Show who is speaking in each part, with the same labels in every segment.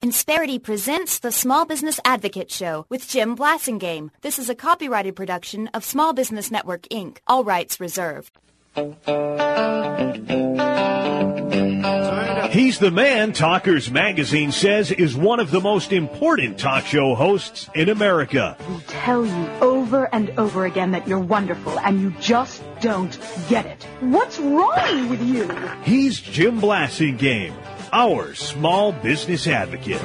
Speaker 1: Insperity presents the Small Business Advocate Show with Jim Blasingame. This is a copyrighted production of Small Business Network, Inc. All rights reserved.
Speaker 2: He's the man Talkers Magazine says is one of the most important talk show hosts in America.
Speaker 3: We tell you over and over again that you're wonderful, and you just don't get it. What's wrong with you?
Speaker 2: He's Jim Blasingame, our small business advocate.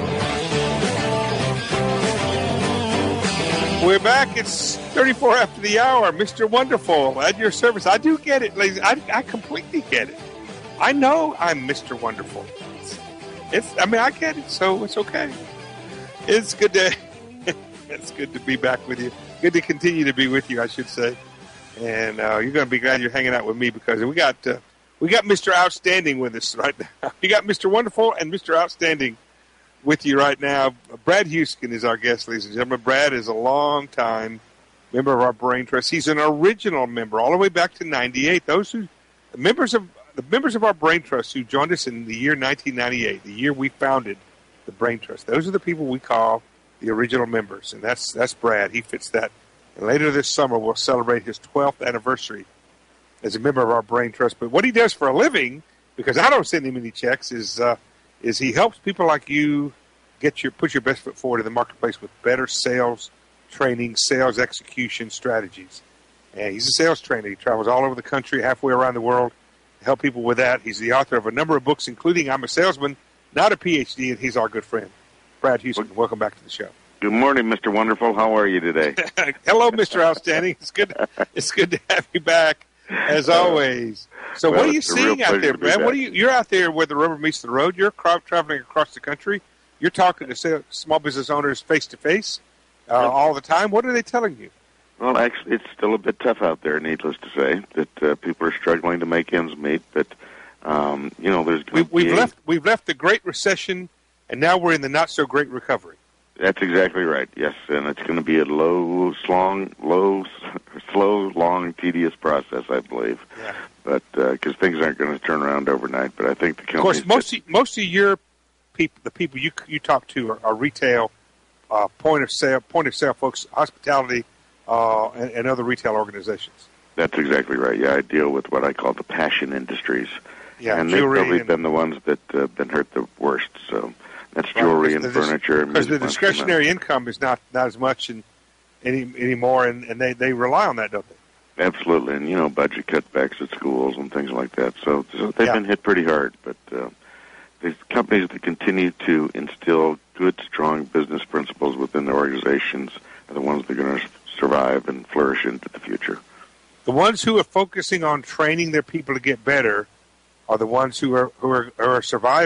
Speaker 4: We're back. It's 34 after the hour. Mr. Wonderful, at your service. I do get it, ladies. I completely get it. I know I'm Mr. Wonderful. I get it, so it's okay. It's good to be back with you. Good to continue to be with you, I should say. And you're going to be glad you're hanging out with me because we got Mr. Outstanding with us right now. We got Mr. Wonderful and Mr. Outstanding with you right now. Brad Houston is our guest, ladies and gentlemen. Brad is a long-time member of our Brain Trust. He's an original member all the way back to 98. The members of our Brain Trust who joined us in the year 1998, the year we founded the Brain Trust, those are the people we call the original members, and that's Brad. He fits that. And later this summer, we'll celebrate his 12th anniversary as a member of our Brain Trust. But what he does for a living, because I don't send him any checks, is he helps people like you put your best foot forward in the marketplace with better sales training, sales execution strategies. And he's a sales trainer. He travels all over the country, halfway around the world, to help people with that. He's the author of a number of books, including I'm a Salesman, Not a PhD, and he's our good friend. Brad Houston, welcome back to the show.
Speaker 5: Good morning, Mr. Wonderful. How are you today?
Speaker 4: Hello, Mr. Outstanding. It's good to have you back, as always. So what are you seeing out there, Brad? You're out there where the rubber meets the road. You're traveling across the country. You're talking to small business owners face-to-face all the time. What are they telling you?
Speaker 5: Well, actually, it's still a bit tough out there, needless to say, that people are struggling to make ends meet. But, there's
Speaker 4: we've left the Great Recession, and now we're in the not-so-great recovery.
Speaker 5: That's exactly right, yes. And it's going to be a slow, long, tedious process, I believe. Yeah. But because things aren't going to turn around overnight. But I think the companies...
Speaker 4: Of course, most of your people, the people you talk to are retail, point of sale folks, hospitality, and other retail organizations.
Speaker 5: That's exactly right. Yeah, I deal with what I call the passion industries.
Speaker 4: Yeah,
Speaker 5: and they've probably been the ones that have been hurt the worst. So that's jewelry and furniture.
Speaker 4: Because the discretionary income is not as much anymore, and they rely on that, don't they?
Speaker 5: Absolutely, and budget cutbacks at schools and things like that. So they've been hit pretty hard. But the companies that continue to instill good, strong business principles within their organizations are the ones that are going to survive and flourish into the future.
Speaker 4: The ones who are focusing on training their people to get better are the ones who have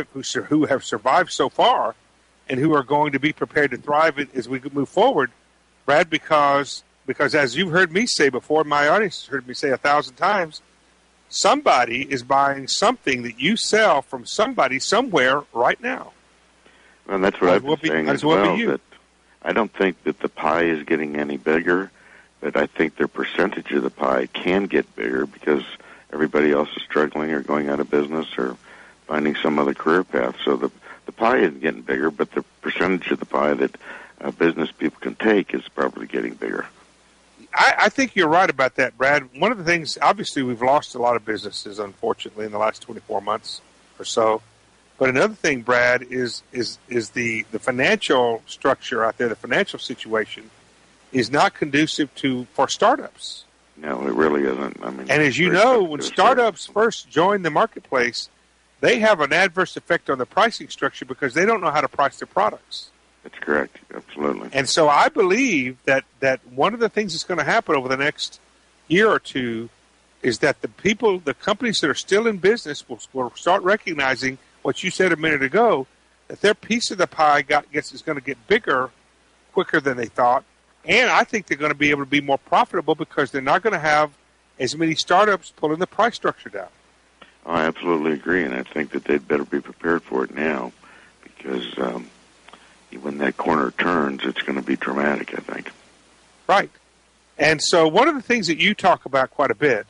Speaker 4: survived so far, and who are going to be prepared to thrive as we move forward, Brad. Because as you've heard me say before, my audience has heard me say 1,000 times, somebody is buying something that you sell from somebody somewhere right now.
Speaker 5: And that's what I've been saying as well. That I don't think that the pie is getting any bigger, but I think their percentage of the pie can get bigger because everybody else is struggling or going out of business or finding some other career path. So the pie isn't getting bigger, but the percentage of the pie that business people can take is probably getting bigger.
Speaker 4: I think you're right about that, Brad. One of the things, obviously, we've lost a lot of businesses, unfortunately, in the last 24 months or so. But another thing, Brad, is the financial structure out there, the financial situation, is not conducive for startups.
Speaker 5: No, it really isn't.
Speaker 4: And as you know, when startups first join the marketplace, they have an adverse effect on the pricing structure because they don't know how to price their products.
Speaker 5: That's correct. Absolutely.
Speaker 4: And so I believe that one of the things that's going to happen over the next year or two is that the companies that are still in business will start recognizing what you said a minute ago, that their piece of the pie is going to get bigger quicker than they thought. And I think they're going to be able to be more profitable because they're not going to have as many startups pulling the price structure down.
Speaker 5: I absolutely agree, and I think that they'd better be prepared for it now because when that corner turns, it's going to be dramatic, I think.
Speaker 4: Right. And so one of the things that you talk about quite a bit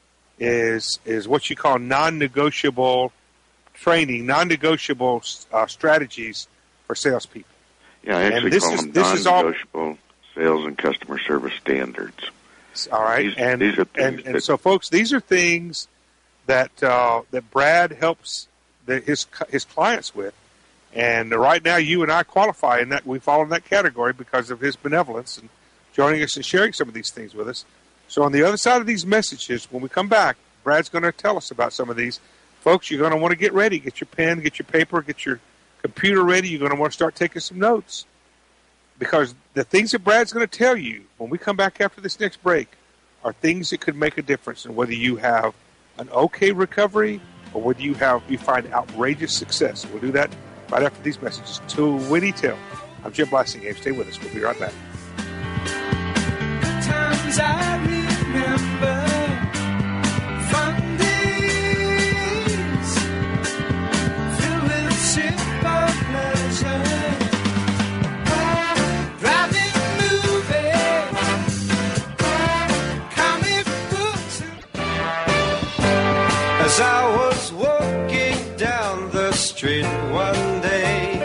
Speaker 4: is what you call non-negotiable training, non-negotiable strategies for salespeople.
Speaker 5: Yeah, I actually call them non-negotiable sales and customer service standards.
Speaker 4: All right, and so, folks, these are things that that Brad helps his clients with, and right now you and I qualify in that. We fall in that category because of his benevolence and joining us and sharing some of these things with us. So on the other side of these messages, when we come back, Brad's going to tell us about some of these. Folks, you're going to want to get ready. Get your pen, get your paper, get your computer ready. You're going to want to start taking some notes, because the things that Brad's going to tell you when we come back after this next break are things that could make a difference in whether you have an okay recovery or whether you find outrageous success. We'll do that right after these messages. To Witty Tale. I'm Jim Blasingame. Stay with us. We'll be right back.
Speaker 6: Times I remember fun days filled with simple pleasure. Driving movies, comic books. As I was walking down the street one day,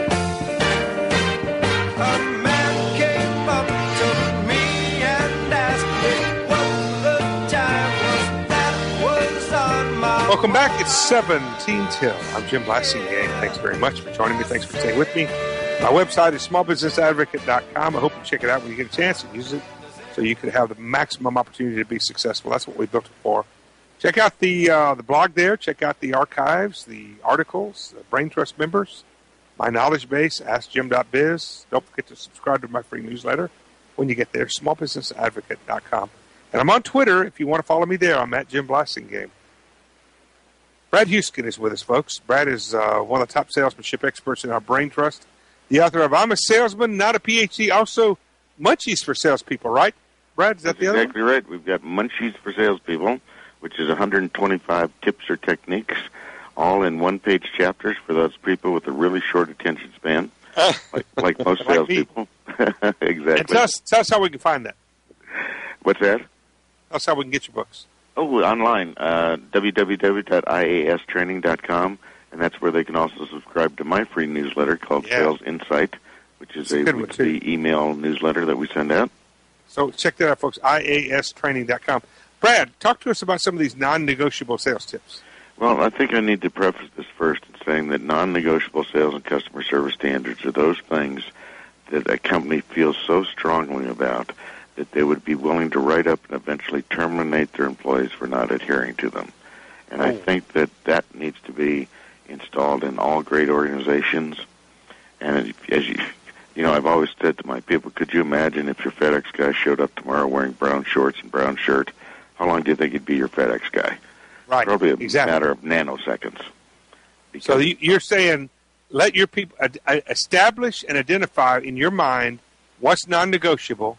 Speaker 6: a man came up to me and asked me what the time was that was on my
Speaker 4: Welcome back. It's 17 till. I'm Jim Blasingame. Thanks very much for joining me. Thanks for staying with me. My website is smallbusinessadvocate.com. I hope you check it out when you get a chance and use it so you can have the maximum opportunity to be successful. That's what we built it for. Check out the blog there. Check out the archives, the articles, the Brain Trust members, my knowledge base, AskJim.biz. Don't forget to subscribe to my free newsletter when you get there, smallbusinessadvocate.com. And I'm on Twitter. If you want to follow me there, I'm at Jim Blasingame. Brad Huskin is with us, folks. Brad is one of the top salesmanship experts in our Brain Trust. The author of I'm a Salesman, Not a PhD. Also, Munchies for Salespeople, right? Brad, is that the other one?
Speaker 5: Exactly right. We've got Munchies for Salespeople, which is 125 tips or techniques, all in one-page chapters for those people with a really short attention span, like most salespeople. Exactly.
Speaker 4: And tell us how we can find that.
Speaker 5: What's that?
Speaker 4: Tell us how we can get your books.
Speaker 5: Oh, online, www.iastraining.com, and that's where they can also subscribe to my free newsletter called Sales Insight, which is a weekly email newsletter that we send out.
Speaker 4: So check that out, folks, iastraining.com. Brad, talk to us about some of these non-negotiable sales tips.
Speaker 5: Well, I think I need to preface this first in saying that non-negotiable sales and customer service standards are those things that a company feels so strongly about that they would be willing to write up and eventually terminate their employees for not adhering to them. And I think that needs to be installed in all great organizations. And as you know, I've always said to my people, could you imagine if your FedEx guy showed up tomorrow wearing brown shorts and brown shirt? How long do you think he'd be your FedEx guy?
Speaker 4: Right.
Speaker 5: Probably a matter of nanoseconds.
Speaker 4: So you're saying let your people establish and identify in your mind what's non-negotiable,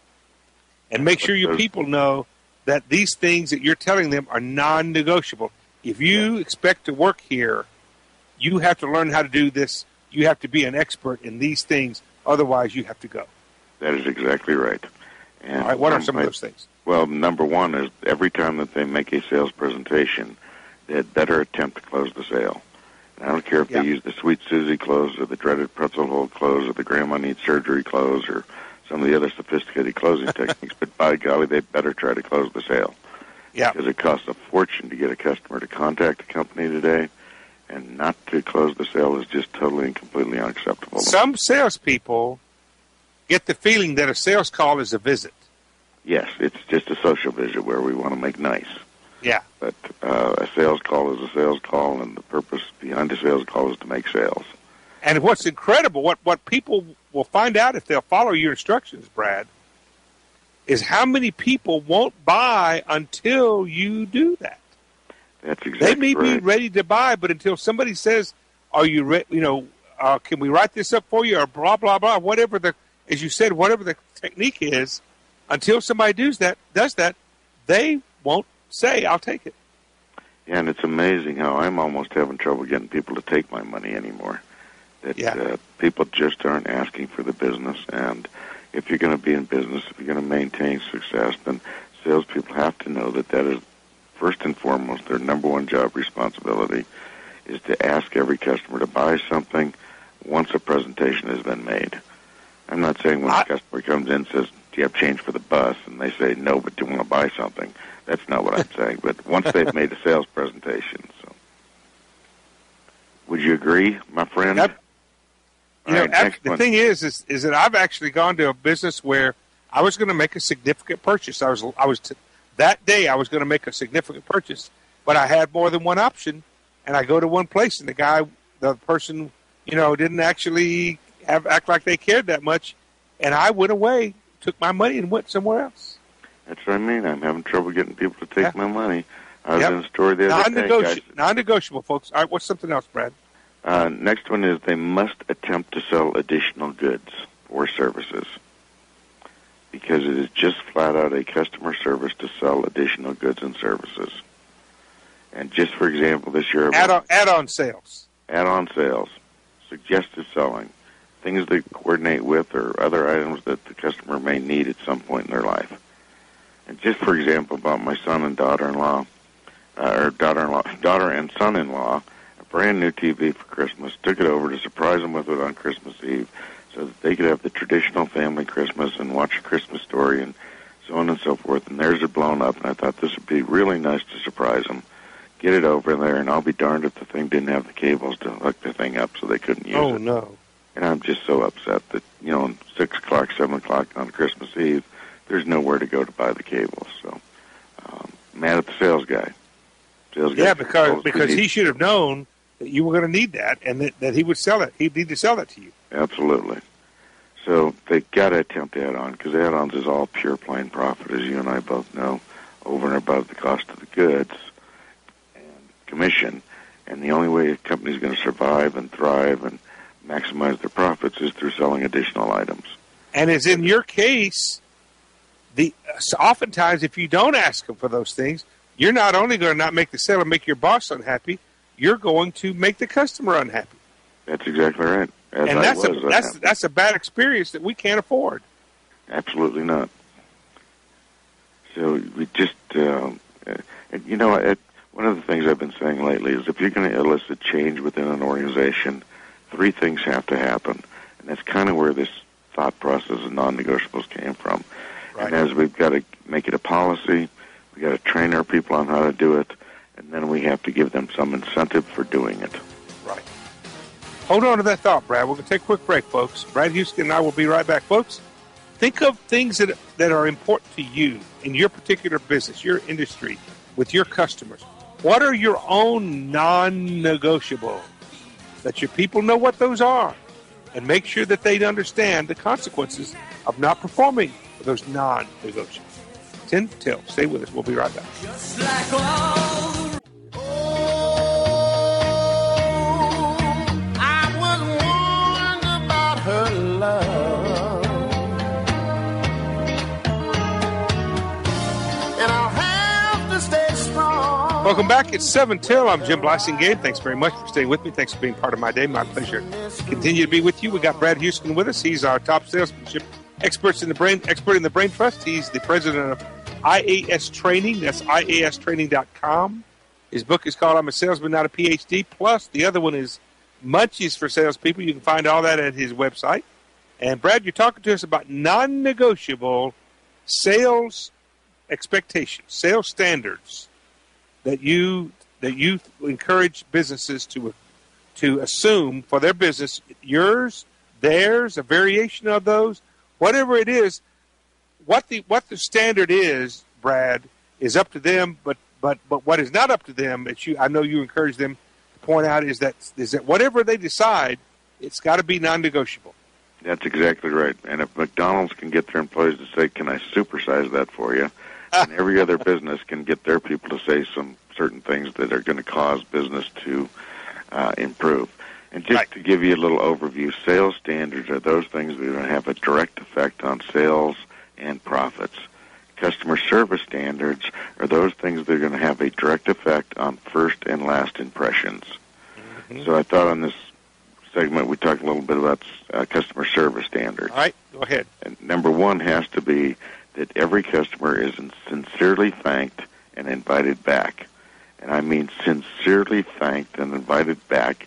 Speaker 4: and make sure your people know that these things that you're telling them are non-negotiable. If you expect to work here, you have to learn how to do this. You have to be an expert in these things. Otherwise, you have to go.
Speaker 5: That is exactly right. And
Speaker 4: all right, what are some of those things?
Speaker 5: Well, number one is every time that they make a sales presentation, they had better attempt to close the sale. And I don't care if they use the Sweet Susie close or the dreaded pretzel hold close or the grandma needs surgery close or some of the other sophisticated closing techniques, but by golly, they better try to close the sale.
Speaker 4: Yeah.
Speaker 5: Because it costs a fortune to get a customer to contact a company today, and not to close the sale is just totally and completely unacceptable.
Speaker 4: Some salespeople get the feeling that a sales call is a visit.
Speaker 5: Yes, it's just a social visit where we want to make nice.
Speaker 4: Yeah.
Speaker 5: But a sales call is a sales call, and the purpose behind a sales call is to make sales.
Speaker 4: And what's incredible, what people will find out if they'll follow your instructions, Brad, is how many people won't buy until you do that.
Speaker 5: That's exactly right.
Speaker 4: They may be ready to buy, but until somebody says, "Are you ready? Can we write this up for you?" or blah blah blah, whatever as you said, whatever the technique is, until somebody does that, they won't say, "I'll take it."
Speaker 5: Yeah, and it's amazing how I'm almost having trouble getting people to take my money anymore. People just aren't asking for the business, and if you're going to be in business, if you're going to maintain success, then salespeople have to know that is first and foremost their number one job responsibility is to ask every customer to buy something once a presentation has been made. I'm not saying when a customer comes in and says, do you have change for the bus? And they say, no, but do you want to buy something? That's not what I'm saying. But once they've made a sales presentation. So, would you agree, my friend?
Speaker 4: Yep. The thing is that I've actually gone to a business where I was going to make a significant purchase. That day I was going to make a significant purchase, but I had more than one option, and I go to one place, and the person, didn't actually act like they cared that much, and I went away, took my money, and went somewhere else.
Speaker 5: That's what I mean. I'm having trouble getting people to take my money. I was in a store the other day.
Speaker 4: Non-negotiable, folks. All right, what's something else, Brad?
Speaker 5: Next one is they must attempt to sell additional goods or services, because it is just flat out a customer service to sell additional goods and services. And just for example, this year...
Speaker 4: Add-on sales.
Speaker 5: Add-on sales. Suggested selling. Things that coordinate with or other items that the customer may need at some point in their life. And just for example, about my son and daughter-in-law, or daughter and son-in-law, a brand new TV for Christmas, took it over to surprise them with it on Christmas Eve, so that they could have the traditional family Christmas and watch A Christmas Story and so on and so forth. And theirs are blown up, and I thought this would be really nice to surprise them. Get it over there, and I'll be darned if the thing didn't have the cables to hook the thing up so they couldn't use it.
Speaker 4: Oh, no.
Speaker 5: And I'm just so upset that, 6 o'clock, 7 o'clock on Christmas Eve, there's nowhere to go to buy the cables. So, mad at the sales guy. Because he should have known that you were going to need that, and that he would sell it. He'd need to sell that to you. Absolutely. So they got to attempt add-on, because add-ons is all pure plain profit, as you and I both know, over and above the cost of the goods and commission. And the only way a company's going to survive and thrive and maximize their profits is through selling additional items.
Speaker 4: And as in your case, oftentimes if you don't ask them for those things, you're not only going to not make the sale and make your boss unhappy, you're going to make the customer unhappy.
Speaker 5: That's exactly right.
Speaker 4: And that's a bad experience that we can't afford.
Speaker 5: Absolutely not. So we just, one of the things I've been saying lately is if you're going to elicit change within an organization, 3 things have to happen. And that's kind of where this thought process of non-negotiables came from. Right. And as we've got to make it a policy, we've got to train our people on how to do it, and then we have to give them some incentive for doing it.
Speaker 4: Right. Hold on to that thought, Brad. We're going to take a quick break, folks. Brad Houston and I will be right back. Folks, think of things that are important to you in your particular business, your industry, with your customers. What are your own non-negotiables? That your people know what those are, and make sure that they understand the consequences of not performing those non-negotiables. 10 till. Stay with us. We'll be right back.
Speaker 6: Just like all I was warned about her love, and I'll have to stay strong.
Speaker 4: Welcome back. It's 7 till. I'm Jim Blasingame. Thanks very much for staying with me. Thanks for being part of my day. My pleasure to continue to be with you. We got Brad Houston with us. He's our top salesmanship expert in the Brain Trust. He's the president of IAS Training. That's IAStraining.com. His book is called I'm a Salesman, Not a PhD. Plus, the other one is Munchies for Salespeople. You can find all that at his website. And, Brad, you're talking to us about non-negotiable sales expectations, sales standards that you encourage businesses to assume for their business, yours, theirs, a variation of those, whatever it is. What the standard is, Brad, is up to them. But what is not up to them, I know you encourage them to point out, is that whatever they decide, it's got to be non-negotiable.
Speaker 5: That's exactly right. And if McDonald's can get their employees to say, "Can I supersize that for you?" and every other business can get their people to say some certain things that are going to cause business to improve. And just to give you a little overview, sales standards are those things that are going to have a direct effect on sales and profits. Customer service standards are those things that are going to have a direct effect on first and last impressions. Mm-hmm. So I thought on this segment we talk a little bit about customer service standards.
Speaker 4: All right, go ahead.
Speaker 5: And number 1 has to be that every customer is sincerely thanked and invited back. And I mean sincerely thanked and invited back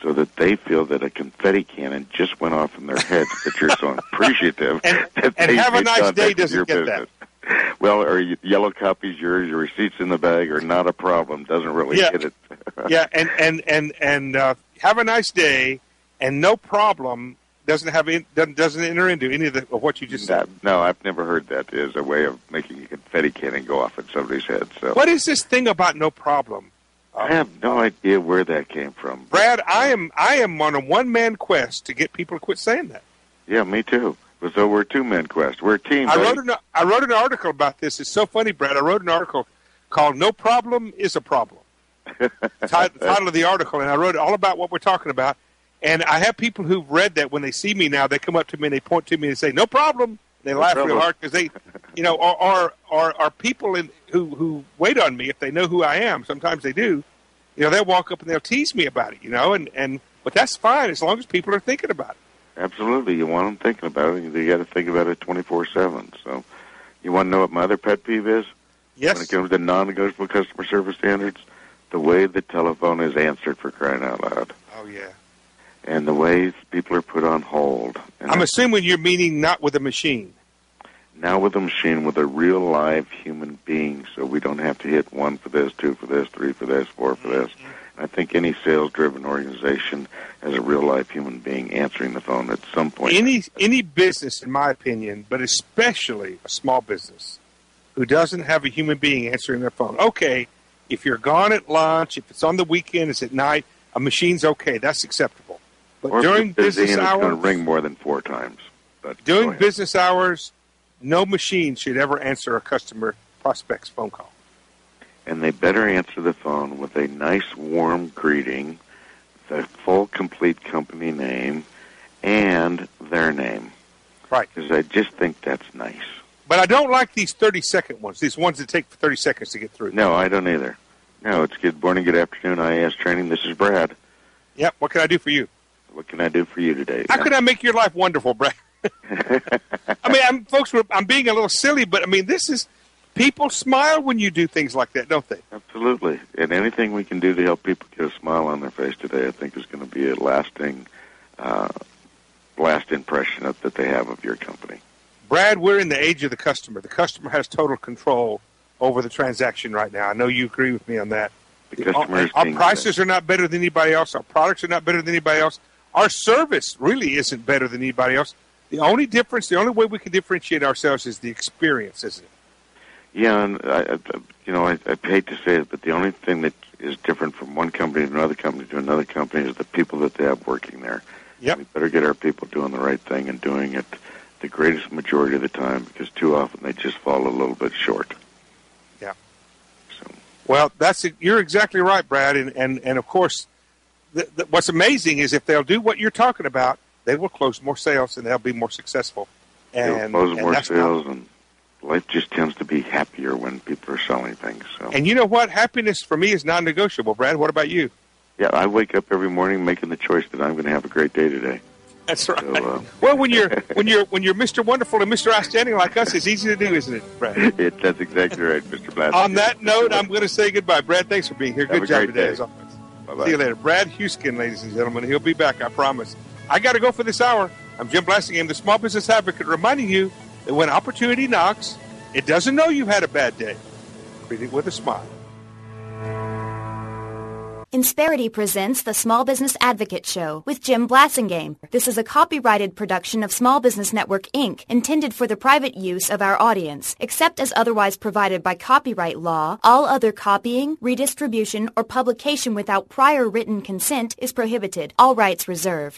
Speaker 5: so that they feel that a confetti cannon just went off in their heads, that you're so appreciative.
Speaker 4: and have a nice day doesn't get
Speaker 5: business. That. Well, or yellow copies yours, your receipts in the bag are not a problem. Doesn't really get it.
Speaker 4: Yeah, and have a nice day, and no problem doesn't enter into any of what you just said.
Speaker 5: No, I've never heard that as a way of making a confetti cannon go off in somebody's head. So,
Speaker 4: what is this thing about no problem?
Speaker 5: I have no idea where that came from.
Speaker 4: Brad, I am on a one-man quest to get people to quit saying that.
Speaker 5: Yeah, me too. So we're a two-man quest. We're a team.
Speaker 4: I wrote an article about this. It's so funny, Brad. I wrote an article called "No Problem is a Problem." Title of the article, and I wrote all about what we're talking about. And I have people who've read that when they see me now, they come up to me and they point to me and say, "No problem." They laugh real hard because they, are people who wait on me if they know who I am. Sometimes they do. They'll walk up and they'll tease me about it. But that's fine as long as people are thinking about it.
Speaker 5: Absolutely, you want them thinking about it. You got to think about it 24/7. So, you want to know what my other pet peeve is?
Speaker 4: Yes.
Speaker 5: When it comes to non-negotiable customer service standards, the way the telephone is answered, for crying out loud.
Speaker 4: Oh yeah.
Speaker 5: And the way people are put on hold. And
Speaker 4: I'm assuming you're meaning not with a machine.
Speaker 5: Now with a machine, with a real live human being, so we don't have to hit 1 for this, 2 for this, 3 for this, 4 for this. I think any sales-driven organization has a real-life human being answering the phone at some point.
Speaker 4: Any business, in my opinion, but especially a small business, who doesn't have a human being answering their phone. Okay, if you're gone at lunch, if it's on the weekend, it's at night, a machine's okay. That's acceptable. But during business hours,
Speaker 5: it's going to ring more than 4 times. But
Speaker 4: during business hours, no machine should ever answer a customer prospect's phone call.
Speaker 5: And they better answer the phone with a nice, warm greeting, the full, complete company name, and their name.
Speaker 4: Right.
Speaker 5: Because I just think that's nice.
Speaker 4: But I don't like these 30-second ones, these ones that take 30 seconds to get through.
Speaker 5: No, I don't either. No, it's good morning, good afternoon, IAS training. This is Brad.
Speaker 4: Yep, what can I do for you?
Speaker 5: What can I do for you today?
Speaker 4: How can I make your life wonderful, Brad? I'm being a little silly, but this is, people smile when you do things like that, don't they?
Speaker 5: Absolutely. And anything we can do to help people get a smile on their face today, I think is going to be a lasting impression that they have of your company.
Speaker 4: Brad, we're in the age of the customer. The customer has total control over the transaction right now. I know you agree with me on that. Our prices are not better than anybody else. Our products are not better than anybody else. Our service really isn't better than anybody else. The only way we can differentiate ourselves is the experience, isn't it?
Speaker 5: Yeah, and I hate to say it, but the only thing that is different from one company to another company is the people that they have working there.
Speaker 4: Yep.
Speaker 5: We better get our people doing the right thing and doing it the greatest majority of the time, because too often they just fall a little bit short.
Speaker 4: Yeah.
Speaker 5: So.
Speaker 4: Well, you're exactly right, Brad, and of course, what's amazing is if they'll do what you're talking about, they will close more sales and they'll be more successful.
Speaker 5: They'll close more sales, and life just tends to be happier when people are selling things. So.
Speaker 4: And you know what? Happiness for me is non-negotiable, Brad. What about you?
Speaker 5: Yeah, I wake up every morning making the choice that I'm going to have a great day today.
Speaker 4: That's right. So, well, when you're Mr. Wonderful and Mr. Outstanding like us, it's easy to do, isn't it, Brad?
Speaker 5: That's exactly right, Mr. Blatt.
Speaker 4: On that note, I'm going to say goodbye. Brad, thanks for being here. Good job today, as always.
Speaker 5: Bye-bye.
Speaker 4: See you later. Brad Huskin, ladies and gentlemen. He'll be back, I promise. I got to go for this hour. I'm Jim Blasingame, the Small Business Advocate, reminding you that when opportunity knocks, it doesn't know you've had a bad day. Greet it with a smile.
Speaker 1: Insperity presents the Small Business Advocate Show with Jim Blasingame. This is a copyrighted production of Small Business Network, Inc., intended for the private use of our audience. Except as otherwise provided by copyright law, all other copying, redistribution, or publication without prior written consent is prohibited. All rights reserved.